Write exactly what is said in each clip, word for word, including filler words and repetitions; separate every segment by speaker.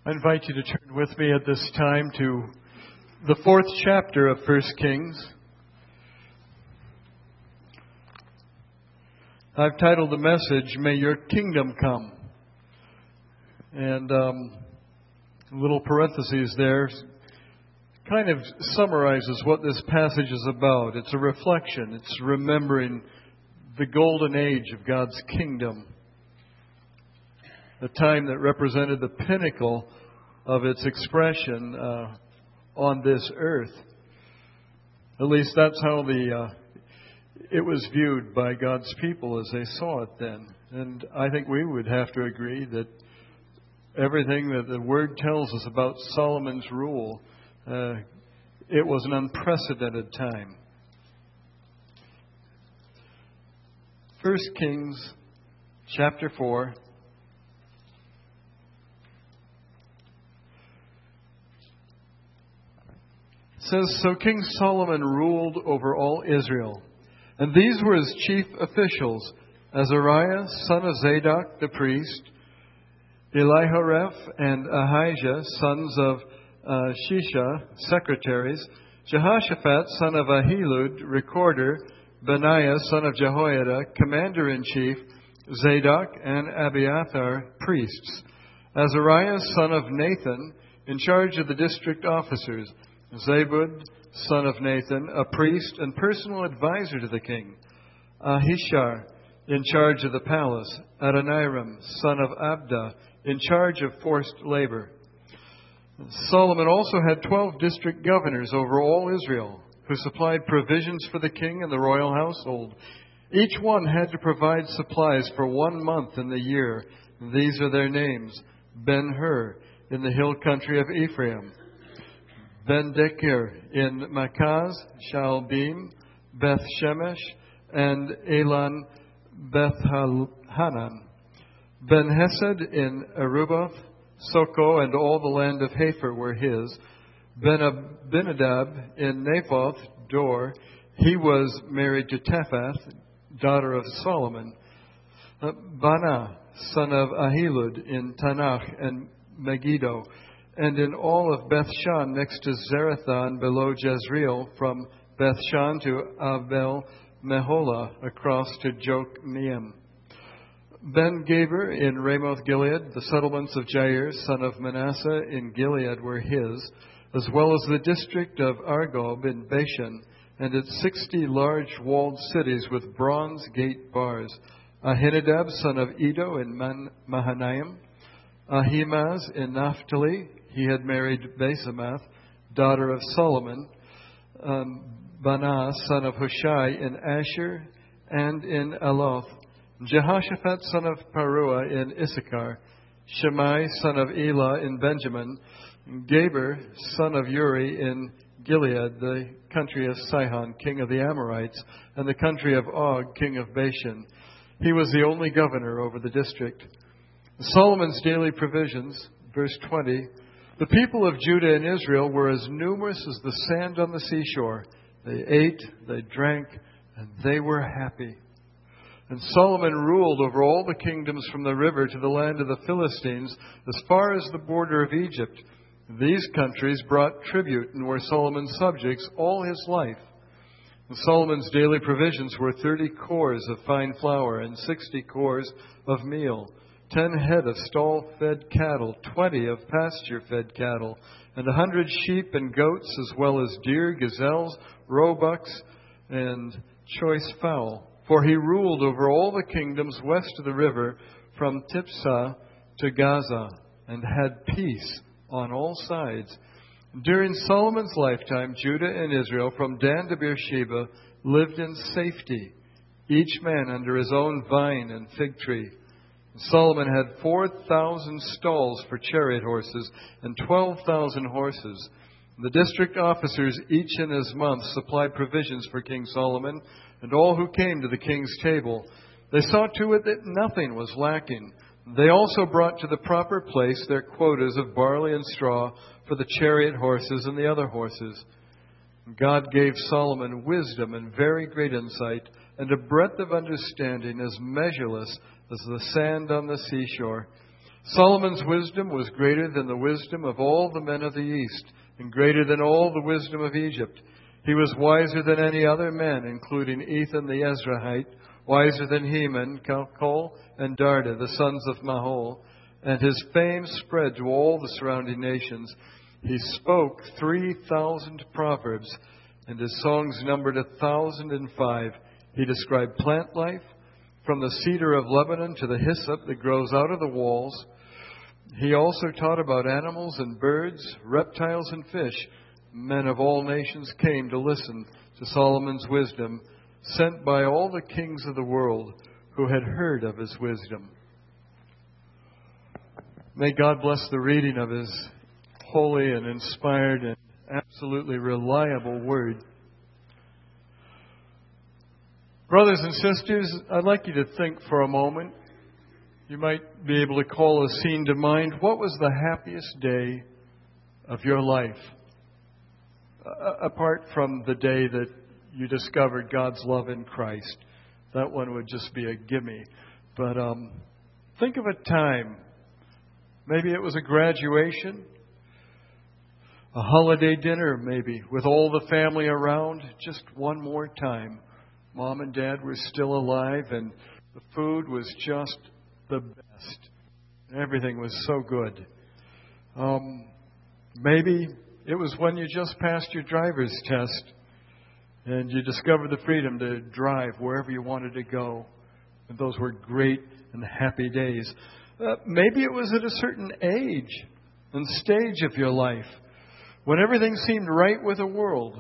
Speaker 1: I invite you to turn with me at this time to the fourth chapter of First Kings. I've titled the message, May Your Kingdom Come. And um, a little parentheses there kind of summarizes what this passage is about. It's a reflection. It's remembering the golden age of God's kingdom. A time that represented the pinnacle of its expression uh, on this earth. At least that's how the uh, it was viewed by God's people as they saw it then. And I think we would have to agree that everything that the Word tells us about Solomon's rule, uh, it was an unprecedented time. First Kings chapter four. It says, So King Solomon ruled over all Israel, and these were his chief officials: Azariah, son of Zadok the priest, Elihoreph and Ahijah, sons of uh, Shisha, secretaries, Jehoshaphat, son of Ahilud, recorder, Benaiah, son of Jehoiada, commander-in-chief, Zadok and Abiathar, priests, Azariah, son of Nathan, in charge of the district officers, Zabud, son of Nathan, a priest and personal advisor to the king, Ahishar, in charge of the palace, Adoniram, son of Abda, in charge of forced labor. Solomon also had twelve district governors over all Israel, who supplied provisions for the king and the royal household. Each one had to provide supplies for one month in the year. These are their names: Ben-Hur in the hill country of Ephraim, Ben-Dekir in Makaz, Shaalbim, Beth-Shemesh, and Elon Beth-Hanan, Ben-Hesed in Aruboth, Soko, and all the land of Hepher were his. Ben-Abinadab in Naphoth Dor, he was married to Tephath, daughter of Solomon. Bana, son of Ahilud in Tanakh and Megiddo, and in all of Bethshan next to Zarethan below Jezreel, from Bethshan to Abel Meholah across to Jokmeam. Ben-Gaber in Ramoth Gilead, the settlements of Jair, son of Manasseh in Gilead were his, as well as the district of Argob in Bashan, and its sixty large walled cities with bronze gate bars. Ahinadab, son of Edo in Man- Mahanaim. Ahimaaz in Naphtali, he had married Basemath, daughter of Solomon. Um, Banah, son of Hushai in Asher and in Aloth. Jehoshaphat, son of Paruah in Issachar. Shimei, son of Elah in Benjamin. Gaber, son of Uri in Gilead, the country of Sihon, king of the Amorites, and the country of Og, king of Bashan. He was the only governor over the district. Solomon's daily provisions, verse twenty, the people of Judah and Israel were as numerous as the sand on the seashore. They ate, they drank, and they were happy. And Solomon ruled over all the kingdoms from the river to the land of the Philistines, as far as the border of Egypt. These countries brought tribute and were Solomon's subjects all his life. And Solomon's daily provisions were thirty cores of fine flour and sixty cores of meal, ten head of stall-fed cattle, twenty of pasture-fed cattle, and a hundred sheep and goats, as well as deer, gazelles, roebucks, and choice fowl. For he ruled over all the kingdoms west of the river, from Tiphsah to Gaza, and had peace on all sides. During Solomon's lifetime, Judah and Israel, from Dan to Beersheba, lived in safety, each man under his own vine and fig tree. Solomon had four thousand stalls for chariot horses and twelve thousand horses. The district officers, each in his month, supplied provisions for King Solomon and all who came to the king's table. They saw to it that nothing was lacking. They also brought to the proper place their quotas of barley and straw for the chariot horses and the other horses. God gave Solomon wisdom and very great insight, and a breadth of understanding as measureless as the sand on the seashore. Solomon's wisdom was greater than the wisdom of all the men of the East, and greater than all the wisdom of Egypt. He was wiser than any other man, including Ethan the Ezrahite, wiser than Heman, Calcol, and Darda, the sons of Mahol. And his fame spread to all the surrounding nations. He spoke three thousand proverbs, and his songs numbered a thousand and five. He described plant life, from the cedar of Lebanon to the hyssop that grows out of the walls. He also taught about animals and birds, reptiles and fish. Men of all nations came to listen to Solomon's wisdom, sent by all the kings of the world who had heard of his wisdom. May God bless the reading of his holy and inspired and absolutely reliable word. Brothers and sisters, I'd like you to think for a moment. You might be able to call a scene to mind. What was the happiest day of your life? Uh, apart from the day that you discovered God's love in Christ. That one would just be a gimme. But um, think of a time. Maybe it was a graduation, a holiday dinner maybe, with all the family around, just one more time. Mom and Dad were still alive, and the food was just the best. Everything was so good. Um, maybe it was when you just passed your driver's test, and you discovered the freedom to drive wherever you wanted to go. And those were great and happy days. Uh, maybe it was at a certain age and stage of your life when everything seemed right with the world.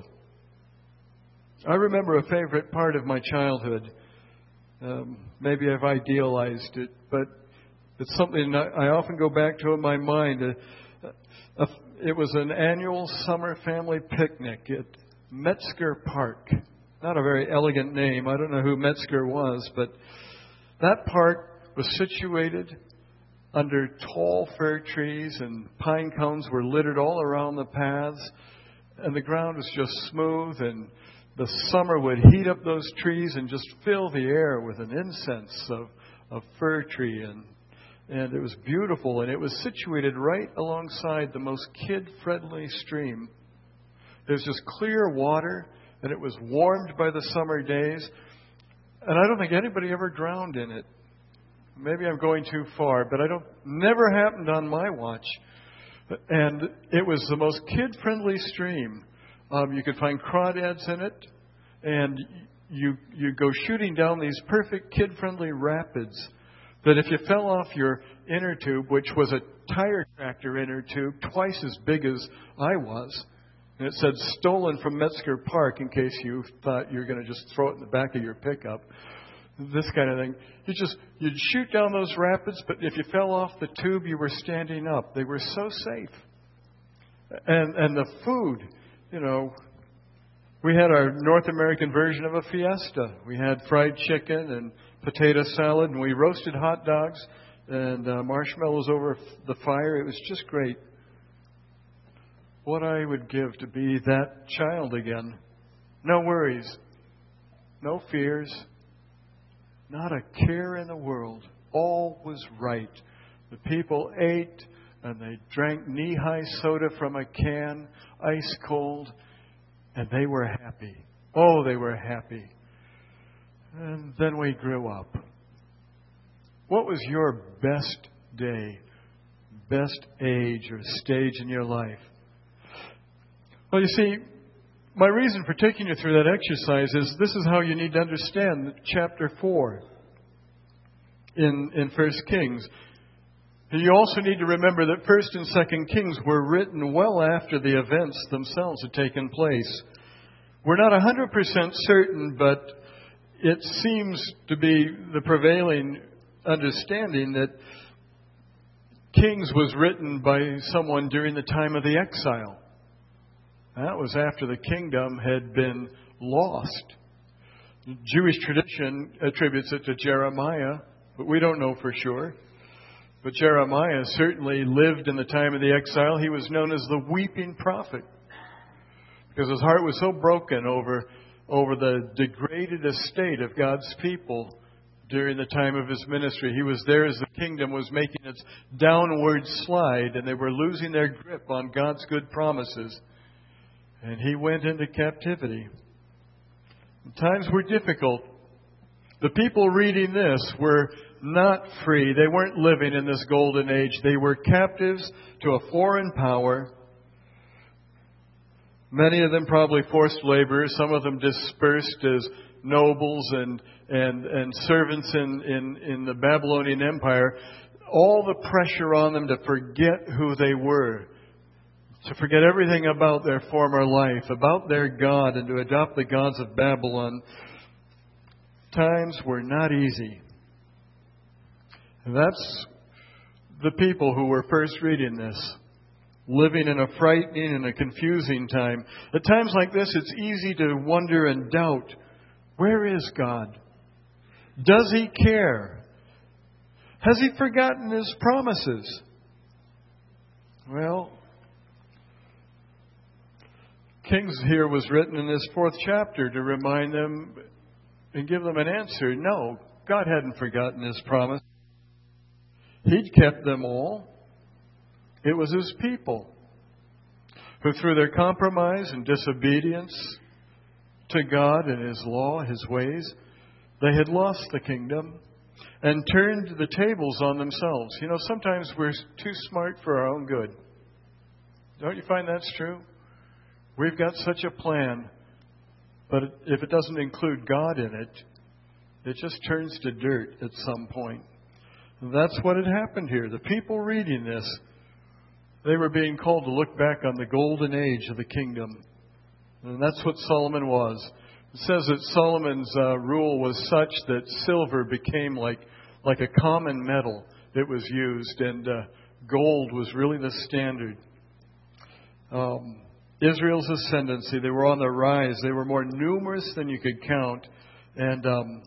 Speaker 1: I remember a favorite part of my childhood. Um, maybe I've idealized it, but it's something I often go back to in my mind. Uh, uh, it was an annual summer family picnic at Metzger Park. Not a very elegant name. I don't know who Metzger was, but that park was situated under tall fir trees, and pine cones were littered all around the paths, and the ground was just smooth, and the summer would heat up those trees and just fill the air with an incense of, of fir tree, and and it was beautiful, and it was situated right alongside the most kid-friendly stream. There was just clear water, and it was warmed by the summer days, and I don't think anybody ever drowned in it. Maybe I'm going too far, but I don't. Never happened on my watch. And it was the most kid-friendly stream. Um, you could find crawdads in it, and you you go shooting down these perfect kid-friendly rapids. That if you fell off your inner tube, which was a tire tractor inner tube, twice as big as I was, and it said stolen from Metzger Park, in case you thought you were going to just throw it in the back of your pickup. This kind of thing. You just, you'd shoot down those rapids, but if you fell off the tube, you were standing up. They were so safe. And and the food, you know, we had our North American version of a fiesta. We had fried chicken and potato salad, and we roasted hot dogs and uh, marshmallows over the fire. It was just great. What I would give to be that child again. No worries. No fears. Not a care in the world. All was right. The people ate and they drank knee-high soda from a can, ice cold, and they were happy. Oh, they were happy. And then we grew up. What was your best day, best age or stage in your life? Well, you see, my reason for taking you through that exercise is this is how you need to understand chapter four in, in First Kings. You also need to remember that First and Second Kings were written well after the events themselves had taken place. We're not one hundred percent certain, but it seems to be the prevailing understanding that Kings was written by someone during the time of the exile. That was after the kingdom had been lost. Jewish tradition attributes it to Jeremiah, but we don't know for sure. But Jeremiah certainly lived in the time of the exile. He was known as the weeping prophet because his heart was so broken over, over the degraded estate of God's people during the time of his ministry. He was there as the kingdom was making its downward slide, and they were losing their grip on God's good promises. And he went into captivity. Times were difficult. The people reading this were not free. They weren't living in this golden age. They were captives to a foreign power. Many of them probably forced laborers. Some of them dispersed as nobles and and and servants in, in, in the Babylonian Empire. All the pressure on them to forget who they were, to forget everything about their former life, about their God, and to adopt the gods of Babylon. Times were not easy. And that's the people who were first reading this, living in a frightening and a confusing time. At times like this, it's easy to wonder and doubt, where is God? Does He care? Has He forgotten His promises? Well, Kings here was written in this fourth chapter to remind them and give them an answer. No, God hadn't forgotten His promise. He'd kept them all. It was His people who, through their compromise and disobedience to God and His law, His ways, they had lost the kingdom and turned the tables on themselves. You know, sometimes we're too smart for our own good. Don't you find that's true? We've got such a plan, but if it doesn't include God in it, it just turns to dirt at some point. And that's what had happened here. The people reading this, they were being called to look back on the golden age of the kingdom. And that's what Solomon was. It says that Solomon's uh, rule was such that silver became like, like a common metal that was used, and uh, gold was really the standard. Um, Israel's ascendancy, they were on the rise. They were more numerous than you could count. And um,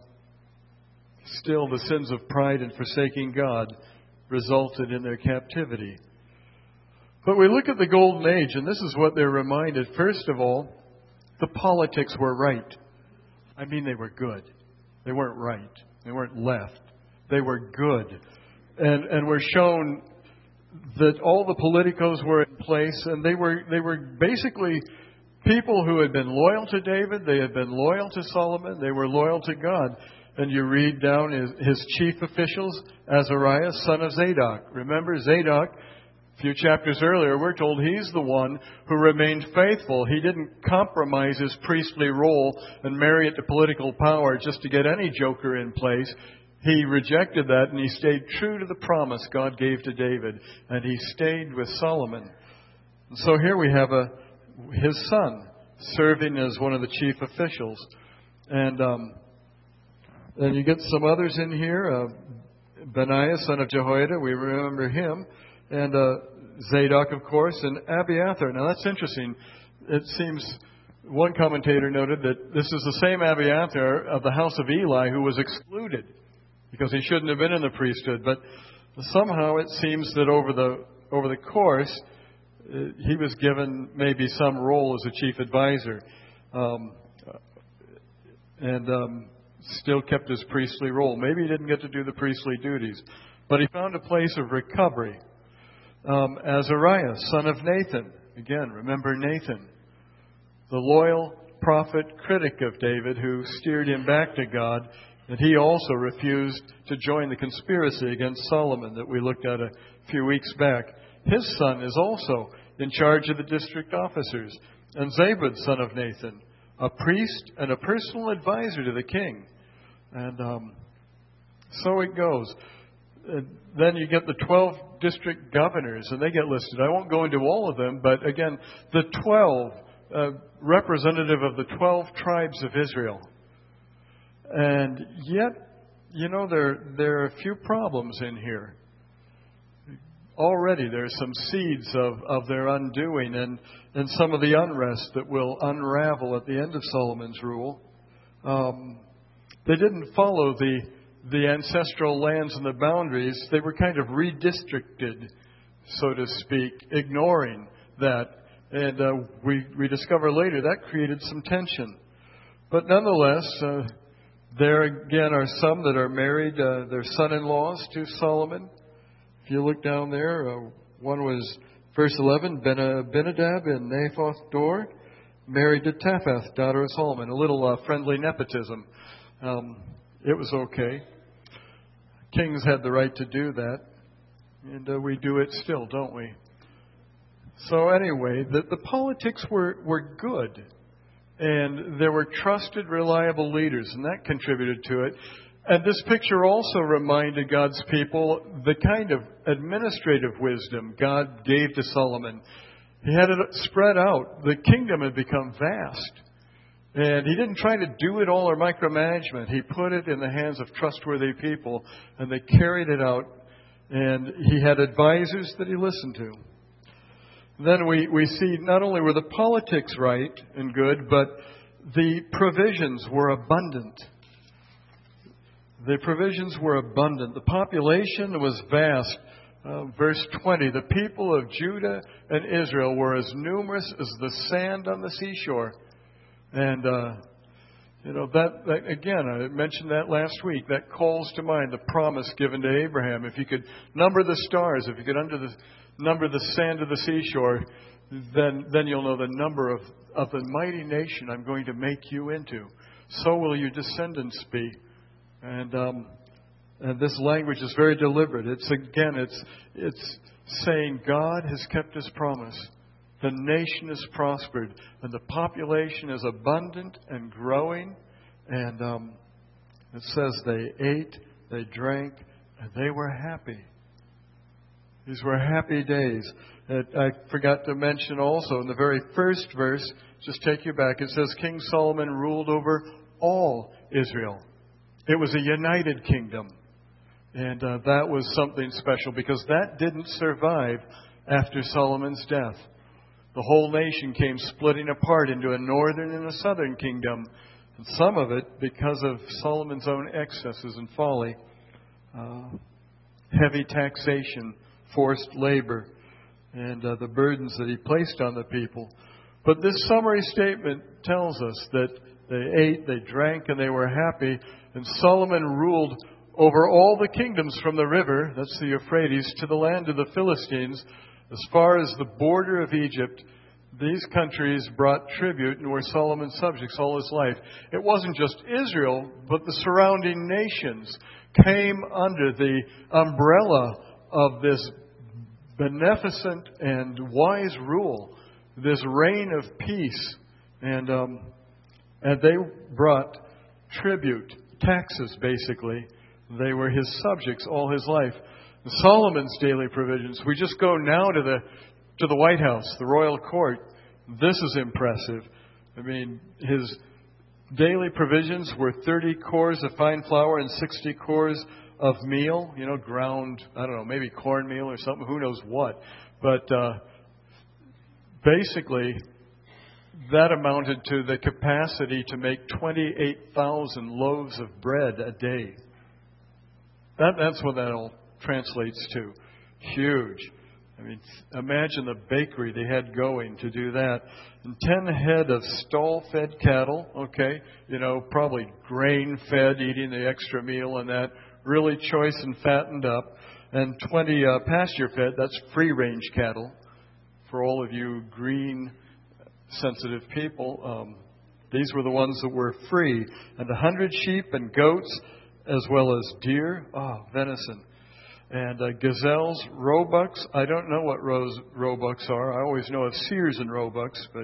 Speaker 1: still the sins of pride and forsaking God resulted in their captivity. But we look at the Golden Age, and this is what they're reminded. First of all, the politics were right. I mean, they were good. They weren't right. They weren't left. They were good. And and we're shown that all the politicos were in place, and they were they were basically people who had been loyal to David. They had been loyal to Solomon. They were loyal to God. And you read down his, his chief officials, Azariah, son of Zadok. Remember Zadok? A few chapters earlier, we're told he's the one who remained faithful. He didn't compromise his priestly role and marry it to political power just to get any joker in place. He rejected that, and he stayed true to the promise God gave to David, and he stayed with Solomon. And so here we have a his son serving as one of the chief officials. And um, then you get some others in here. Uh, Benaiah, son of Jehoiada, we remember him. And uh, Zadok, of course, and Abiathar. Now that's interesting. It seems one commentator noted that this is the same Abiathar of the house of Eli who was excluded because he shouldn't have been in the priesthood. But somehow it seems that over the over the course, uh, he was given maybe some role as a chief advisor, um, and um, still kept his priestly role. Maybe he didn't get to do the priestly duties, but he found a place of recovery. Um, Azariah, son of Nathan. Again, remember Nathan, the loyal prophet critic of David who steered him back to God, and he also refused to join the conspiracy against Solomon that we looked at a few weeks back. His son is also in charge of the district officers. And Zabud, son of Nathan, a priest and a personal advisor to the king. And um, so it goes. Uh, then you get the twelve district governors, and they get listed. I won't go into all of them, but again, the twelve, uh, representative of the twelve tribes of Israel. And yet, you know, there, there are a few problems in here. Already there are some seeds of, of their undoing and, and some of the unrest that will unravel at the end of Solomon's rule. Um, they didn't follow the the ancestral lands and the boundaries. They were kind of redistricted, so to speak, ignoring that. And uh, we, we discover later that created some tension. But nonetheless, uh, There again are some that are married, uh, their son-in-laws to Solomon. If you look down there, uh, one was verse eleven, Ben- Benadab and Naphoth Dor, married to Taphath, daughter of Solomon. A little uh, friendly nepotism. Um, it was okay. Kings had the right to do that. And uh, we do it still, don't we? So anyway, the, the politics were, were good. And there were trusted, reliable leaders, and that contributed to it. And this picture also reminded God's people the kind of administrative wisdom God gave to Solomon. He had it spread out. The kingdom had become vast. And he didn't try to do it all or micromanagement. He put it in the hands of trustworthy people, and they carried it out. And he had advisors that he listened to. Then we, we see not only were the politics right and good, but the provisions were abundant. The provisions were abundant. The population was vast. Uh, verse twenty, the people of Judah and Israel were as numerous as the sand on the seashore. And, uh, you know, that, that, again, I mentioned that last week. That calls to mind the promise given to Abraham. If you could number the stars, if you could under the, number the sand of the seashore, then, then you'll know the number of, of the mighty nation I'm going to make you into. So will your descendants be. And, um, and this language is very deliberate. It's, again, it's, it's saying God has kept His promise. The nation is prospered, and the population is abundant and growing. And um, it says they ate, they drank, and they were happy. These were happy days. And I forgot to mention also in the very first verse, just take you back, it says King Solomon ruled over all Israel. It was a united kingdom. And uh, that was something special because that didn't survive after Solomon's death. The whole nation came splitting apart into a northern and a southern kingdom. And some of it, because of Solomon's own excesses and folly, uh, heavy taxation, forced labor, and uh, the burdens that he placed on the people. But this summary statement tells us that they ate, they drank, and they were happy. And Solomon ruled over all the kingdoms from the river, that's the Euphrates, to the land of the Philistines. As far as the border of Egypt, these countries brought tribute and were Solomon's subjects all his life. It wasn't just Israel, but the surrounding nations came under the umbrella of this beneficent and wise rule, this reign of peace. And, um, and they brought tribute, taxes basically. They were his subjects all his life. Solomon's daily provisions. We just go now to the to the White House, the royal court. This is impressive. I mean, his daily provisions were thirty cores of fine flour and sixty cores of meal. You know, ground, I don't know, maybe cornmeal or something. Who knows what? But uh, basically, that amounted to the capacity to make twenty-eight thousand loaves of bread a day. That, that's what that all translates to. Huge. I mean, imagine the bakery they had going to do that. And ten head of stall-fed cattle, okay, you know, probably grain-fed, eating the extra meal and that, really choice and fattened up. And twenty uh, pasture-fed, that's free-range cattle. For all of you green-sensitive people, um, these were the ones that were free. And a hundred sheep and goats, as well as deer, oh, venison, and uh, gazelles, roebucks. I don't know what rose, roebucks are. I always know of seers and roebucks, but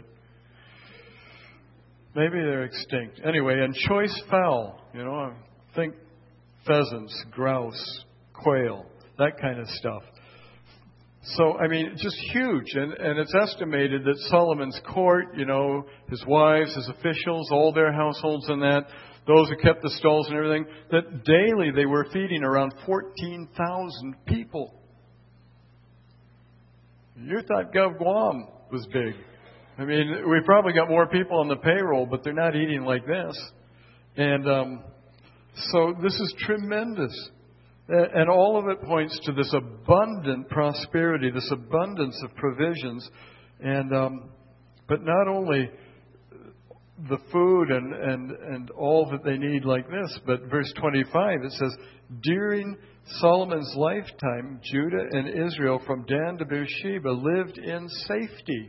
Speaker 1: maybe they're extinct. Anyway, and choice fowl, you know, I think pheasants, grouse, quail, that kind of stuff. So, I mean, just huge. And, and it's estimated that Solomon's court, you know, his wives, his officials, all their households and that, those who kept the stalls and everything, that daily they were feeding around fourteen thousand people. You thought Gov Guam was big. I mean, we probably got more people on the payroll, but they're not eating like this. And um, so this is tremendous. And all of it points to this abundant prosperity, this abundance of provisions. And um, but not only the food and, and, and all that they need like this. But verse twenty-five, it says, during Solomon's lifetime, Judah and Israel from Dan to Beersheba lived in safety,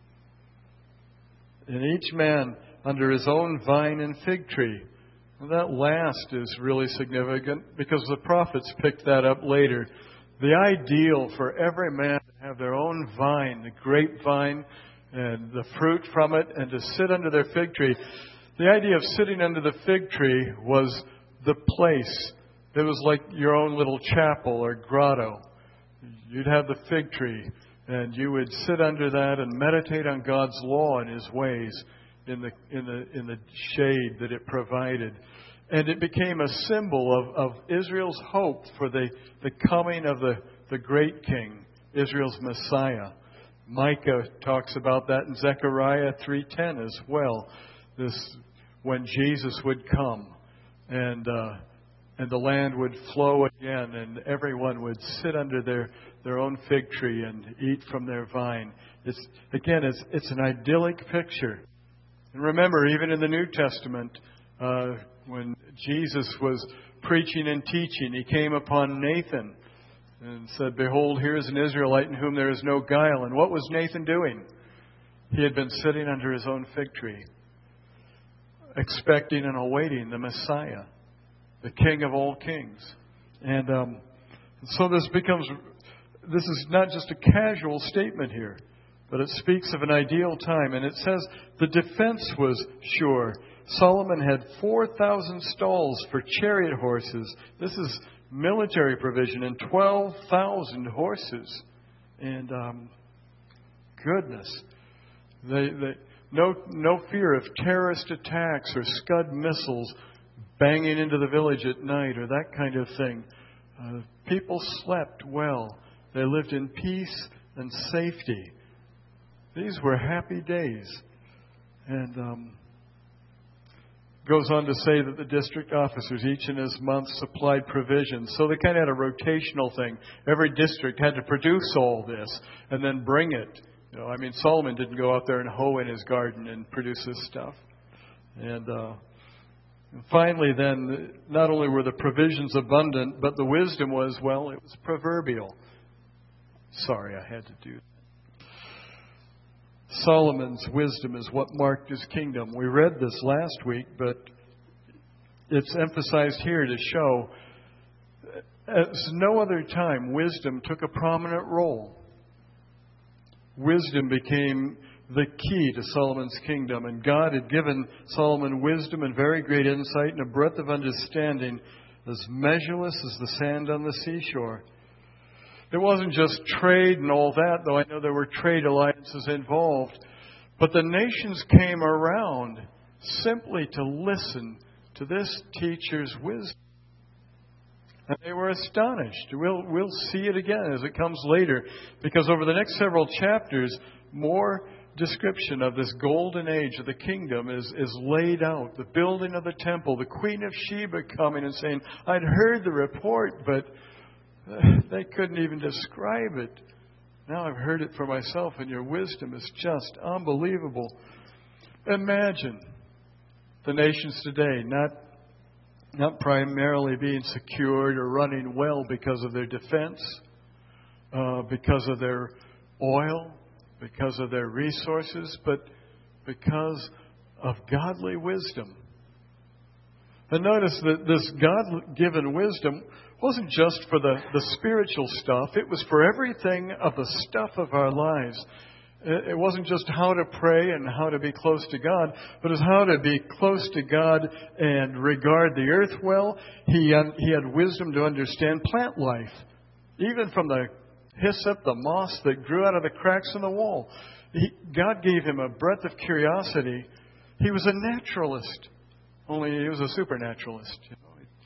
Speaker 1: and each man under his own vine and fig tree. And that last is really significant because the prophets picked that up later. The ideal for every man to have their own vine, the grapevine, and the fruit from it, and to sit under their fig tree. The idea of sitting under the fig tree was the place. It was like your own little chapel or grotto. You'd have the fig tree, and you would sit under that and meditate on God's law and His ways in the in the in the shade that it provided. And it became a symbol of, of Israel's hope for the, the coming of the, the great king, Israel's Messiah. Micah talks about that in Zechariah three ten as well. This when Jesus would come, and uh, and the land would flow again, and everyone would sit under their, their own fig tree and eat from their vine. It's again, it's it's an idyllic picture. And remember, even in the New Testament, uh, when Jesus was preaching and teaching, He came upon Nathan and said, "Behold, here is an Israelite in whom there is no guile." And what was Nathan doing? He had been sitting under his own fig tree, expecting and awaiting the Messiah, the King of all kings. And um, so this becomes, this is not just a casual statement here, but it speaks of an ideal time. And it says the defense was sure. Solomon had four thousand stalls for chariot horses. This is military provision, and twelve thousand horses. And um, goodness, they, they, no, no fear of terrorist attacks or Scud missiles banging into the village at night or that kind of thing. Uh, people slept well. They lived in peace and safety. These were happy days. And um, goes on to say that the district officers each in his month supplied provisions. So they kind of had a rotational thing. Every district had to produce all this and then bring it. You know, I mean, Solomon didn't go out there and hoe in his garden and produce this stuff. And uh, finally, then, not only were the provisions abundant, but the wisdom was, well, it was proverbial. Sorry, I had to do that. Solomon's wisdom is what marked his kingdom. We read this last week, but it's emphasized here to show, as no other time, wisdom took a prominent role. Wisdom became the key to Solomon's kingdom, and God had given Solomon wisdom and very great insight and a breadth of understanding as measureless as the sand on the seashore. It wasn't just trade and all that, though I know there were trade alliances involved. But the nations came around simply to listen to this teacher's wisdom. And they were astonished. We'll, we'll see it again as it comes later, because over the next several chapters, more description of this golden age of the kingdom is, is laid out. The building of the temple, the Queen of Sheba coming and saying, "I'd heard the report, but they couldn't even describe it. Now I've heard it for myself, and your wisdom is just unbelievable." Imagine the nations today not, not primarily being secured or running well because of their defense, uh, because of their oil, because of their resources, but because of godly wisdom. And notice that this God-given wisdom wasn't just for the, the spiritual stuff. It was for everything of the stuff of our lives. It wasn't just how to pray and how to be close to God, but it was how to be close to God and regard the earth well. He, he had wisdom to understand plant life, even from the hyssop, the moss that grew out of the cracks in the wall. He, God gave him a breadth of curiosity. He was a naturalist, only he was a supernaturalist. You know.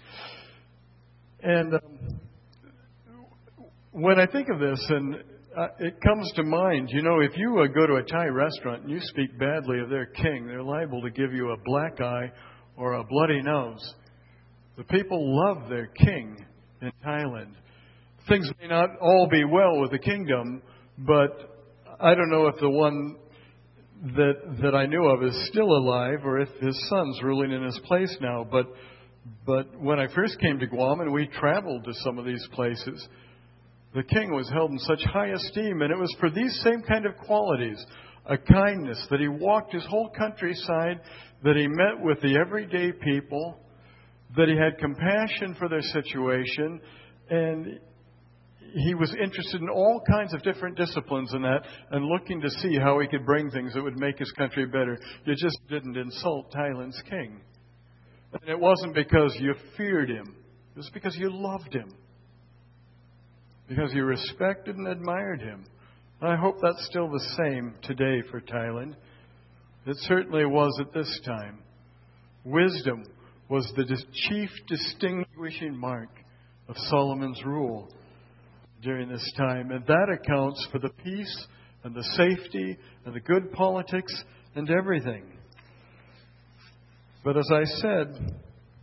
Speaker 1: And um, when I think of this, and uh, it comes to mind, you know, if you uh, go to a Thai restaurant and you speak badly of their king, they're liable to give you a black eye or a bloody nose. The people love their king in Thailand. Things may not all be well with the kingdom, but I don't know if the one that that I knew of is still alive, or if his son's ruling in his place now. But but when I first came to Guam and we traveled to some of these places, the king was held in such high esteem, and it was for these same kind of qualities, a kindness, that he walked his whole countryside, that he met with the everyday people, that he had compassion for their situation, and he was interested in all kinds of different disciplines in that, and looking to see how he could bring things that would make his country better. You just didn't insult Thailand's king. And it wasn't because you feared him. It was because you loved him. Because you respected and admired him. And I hope that's still the same today for Thailand. It certainly was at this time. Wisdom was the chief distinguishing mark of Solomon's rule during this time. And that accounts for the peace and the safety and the good politics and everything. But as I said,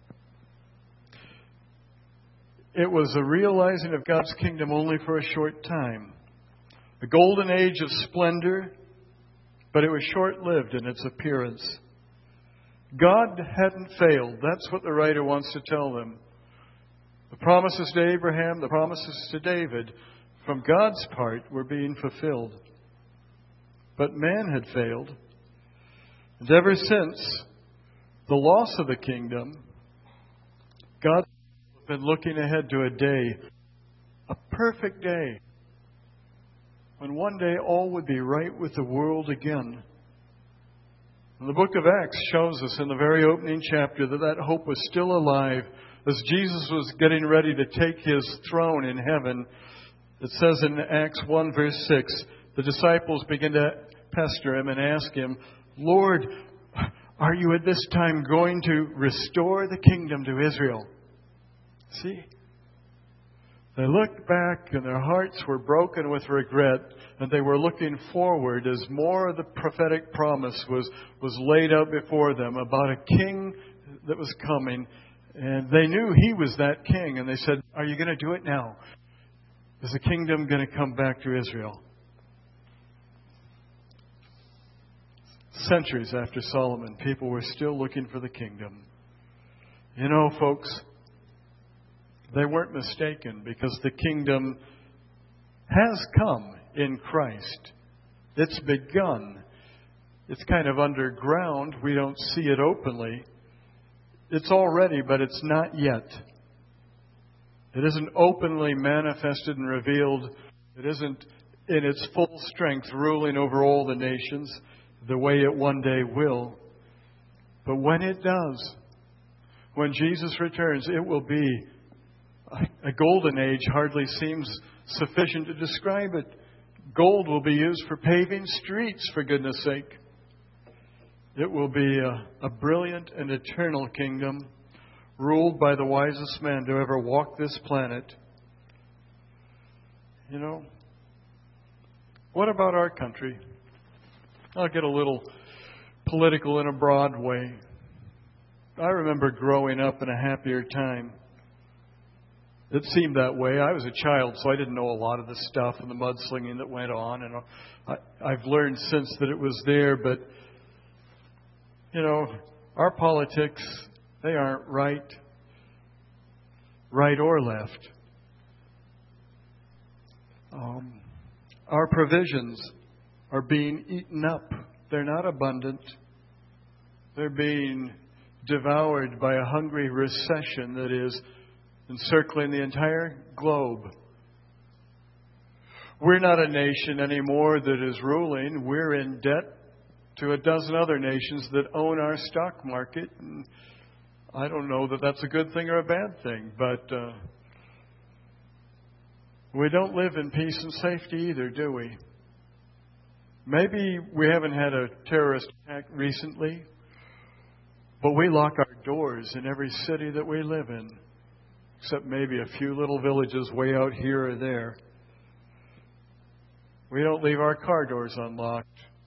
Speaker 1: it was a realizing of God's kingdom only for a short time. A golden age of splendor, but it was short-lived in its appearance. God hadn't failed. That's what the writer wants to tell them. The promises to Abraham, the promises to David, from God's part, were being fulfilled. But man had failed. And ever since the loss of the kingdom, God has been looking ahead to a day, a perfect day, when one day all would be right with the world again. And the book of Acts shows us in the very opening chapter that that hope was still alive. As Jesus was getting ready to take his throne in heaven, it says in Acts one verse six, the disciples begin to pester him and ask him, Lord, are you at this time going to restore the kingdom to Israel? See? They looked back and their hearts were broken with regret, and they were looking forward as more of the prophetic promise was, was laid out before them about a king that was coming. And they knew he was that king. And they said, are you going to do it now? Is the kingdom going to come back to Israel? Centuries after Solomon, people were still looking for the kingdom. You know, folks, they weren't mistaken, because the kingdom has come in Christ. It's begun. It's kind of underground. We don't see it openly. It's already, but it's not yet. It isn't openly manifested and revealed. It isn't in its full strength ruling over all the nations the way it one day will. But when it does, when Jesus returns, it will be a golden age. Hardly seems sufficient to describe it. Gold will be used for paving streets, for goodness sake. It will be a, a brilliant and eternal kingdom, ruled by the wisest man to ever walk this planet. You know, what about our country? I'll get a little political in a broad way. I remember growing up in a happier time. It seemed that way. I was a child, so I didn't know a lot of the stuff and the mudslinging that went on. And I, I've learned since that it was there, but you know, our politics, they aren't right, right or left. Um, our provisions are being eaten up. They're not abundant. They're being devoured by a hungry recession that is encircling the entire globe. We're not a nation anymore that is ruling. We're in debt to a dozen other nations that own our stock market. And I don't know that that's a good thing or a bad thing, but uh, we don't live in peace and safety either, do we? Maybe we haven't had a terrorist attack recently, but we lock our doors in every city that we live in, except maybe a few little villages way out here or there. We don't leave our car doors unlocked.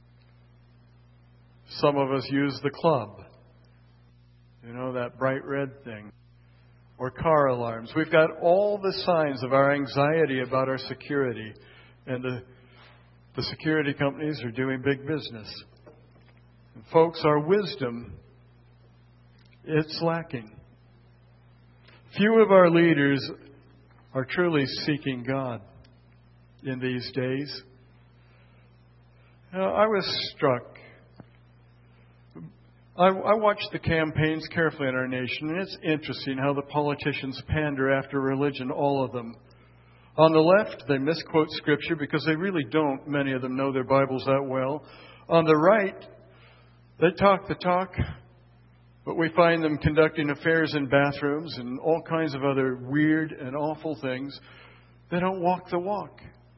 Speaker 1: Some of us use the club. You know, that bright red thing. Or car alarms. We've got all the signs of our anxiety about our security. And the, the security companies are doing big business. Folks, our wisdom, it's lacking. Few of our leaders are truly seeking God in these days. You know, I was struck. I, I watched the campaigns carefully in our nation, and it's interesting how the politicians pander after religion, all of them. On the left, they misquote Scripture because they really don't. Many of them know their Bibles that well. On the right, they talk the talk, but we find them conducting affairs in bathrooms and all kinds of other weird and awful things. They don't walk the walk.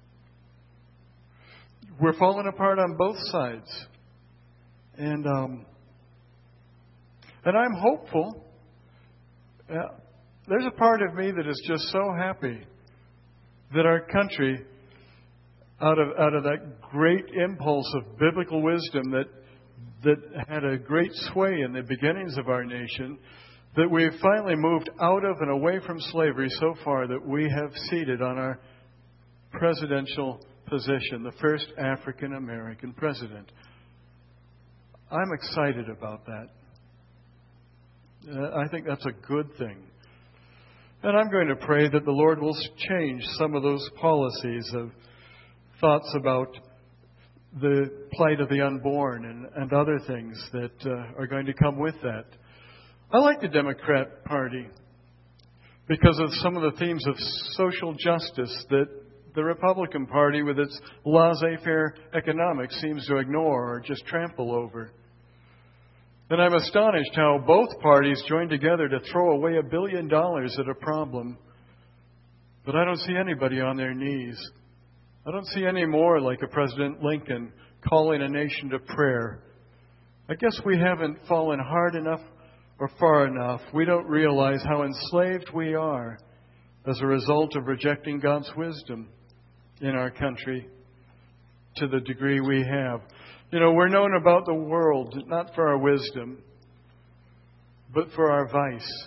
Speaker 1: We're falling apart on both sides. And um, and I'm hopeful. Uh, there's a part of me that is just so happy that our country, out of out of that great impulse of biblical wisdom that that had a great sway in the beginnings of our nation, that we've finally moved out of and away from slavery so far that we have seated on our presidential position, the first African American president. I'm excited about that. Uh, I think that's a good thing. And I'm going to pray that the Lord will change some of those policies of thoughts about the plight of the unborn and, and other things that uh, are going to come with that. I like the Democrat Party because of some of the themes of social justice that the Republican Party, with its laissez-faire economics, seems to ignore or just trample over. And I'm astonished how both parties joined together to throw away a billion dollars at a problem. But I don't see anybody on their knees. I don't see any more like a President Lincoln calling a nation to prayer. I guess we haven't fallen hard enough or far enough. We don't realize how enslaved we are as a result of rejecting God's wisdom in our country to the degree we have. You know, we're known about the world, not for our wisdom, but for our vice.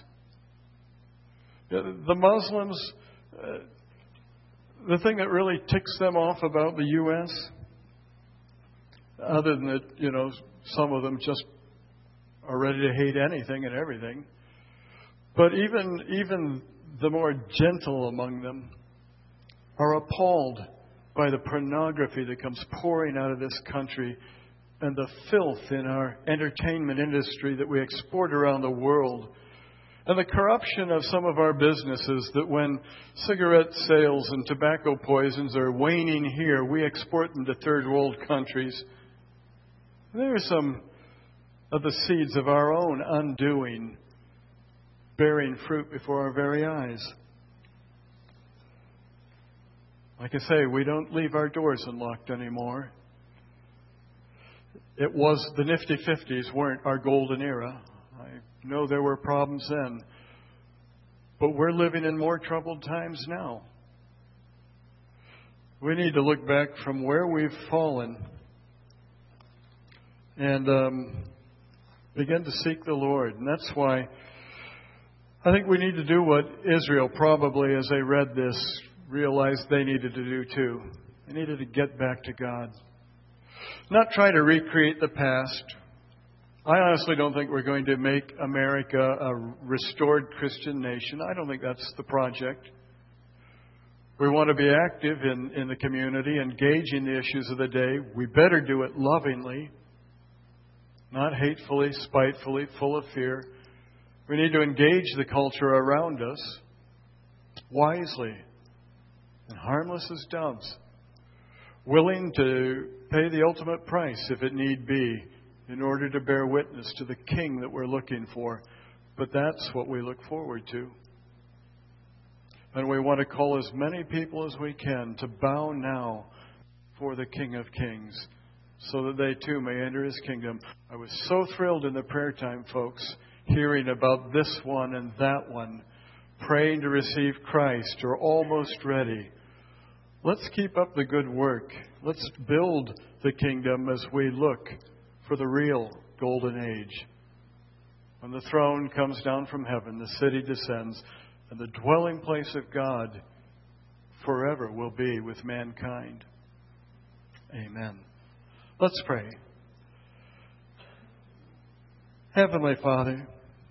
Speaker 1: The Muslims, uh, the thing that really ticks them off about the U S, other than that, you know, some of them just are ready to hate anything and everything, but even even the more gentle among them are appalled by the pornography that comes pouring out of this country and the filth in our entertainment industry that we export around the world. And the corruption of some of our businesses that when cigarette sales and tobacco poisons are waning here, we export them to third world countries. There are some of the seeds of our own undoing bearing fruit before our very eyes. Like I say, we don't leave our doors unlocked anymore. It was the nifty fifties weren't our golden era. I know there were problems then. But we're living in more troubled times now. We need to look back from where we've fallen and um, begin to seek the Lord. And that's why I think we need to do what Israel probably, as they read this, realized they needed to do too. They needed to get back to God. Not try to recreate the past. I honestly don't think we're going to make America a restored Christian nation. I don't think that's the project. We want to be active in, in the community, engaging the issues of the day. We better do it lovingly, not hatefully, spitefully, full of fear. We need to engage the culture around us wisely and harmless as doves, willing to pay the ultimate price if it need be in order to bear witness to the King that we're looking for. But that's what we look forward to. And we want to call as many people as we can to bow now for the King of Kings so that they too may enter His kingdom. I was so thrilled in the prayer time, folks, hearing about this one and that one, praying to receive Christ or almost ready. Let's keep up the good work. Let's build the kingdom as we look for the real golden age. When the throne comes down from heaven, the city descends, and the dwelling place of God forever will be with mankind. Amen. Let's pray. Heavenly Father,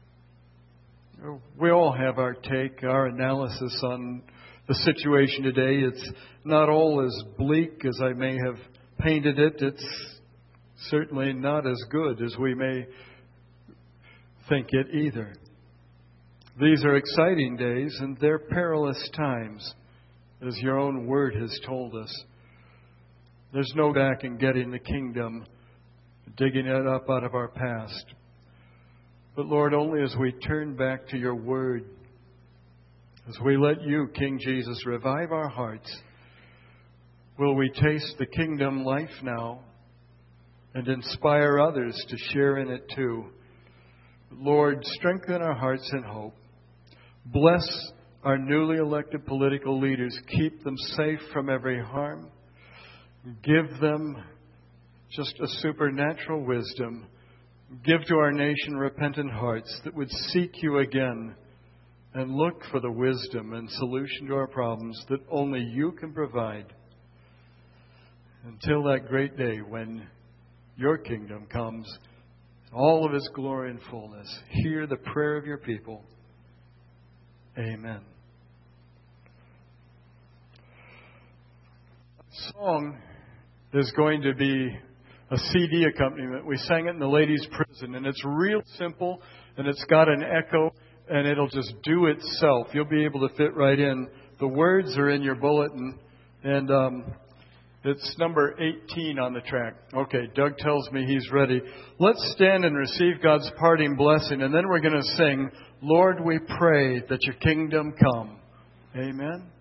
Speaker 1: we all have our take, our analysis on the situation today. It's not all as bleak as I may have painted it. It's certainly not as good as we may think it either. These are exciting days, and they're perilous times, as your own word has told us. There's no back in getting the kingdom, digging it up out of our past. But Lord, only as we turn back to your word, as we let you, King Jesus, revive our hearts, will we taste the kingdom life now and inspire others to share in it too. Lord, strengthen our hearts in hope. Bless our newly elected political leaders. Keep them safe from every harm. Give them just a supernatural wisdom. Give to our nation repentant hearts that would seek you again and look for the wisdom and solution to our problems that only you can provide. Until that great day when your kingdom comes, all of its glory and fullness, hear the prayer of your people. Amen. The song is going to be a C D accompaniment. We sang it in the ladies' prison, and it's real simple, and it's got an echo, and it'll just do itself. You'll be able to fit right in. The words are in your bulletin, and um, it's number eighteen on the track. Okay, Doug tells me he's ready. Let's stand and receive God's parting blessing, and then we're going to sing, Lord, we pray that your kingdom come. Amen.